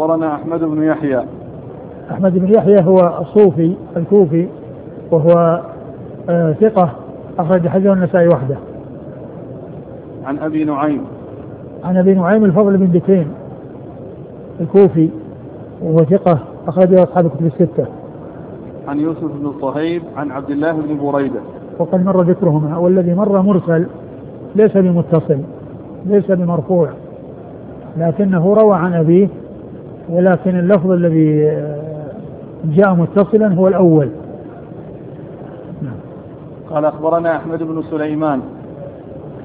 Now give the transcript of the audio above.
أخبرنا أحمد بن يحيى. أحمد بن يحيى هو الصوفي الكوفي وهو ثقة أخرج حديثه النسائي وحده. عن أبي نعيم. عن أبي نعيم الفضل بن دكين الكوفي وهو ثقة أخرجه أصحاب الكتب الستة. عن يوسف بن صهيب عن عبد الله بن بريدة. وقد مر ذكرهما، والذي مر مرسل ليس بمتصل ليس بمرفوع لكنه روى عن أبيه، ولكن اللفظ الذي جاء متصلا هو الأول. قال أخبرنا أحمد بن سليمان.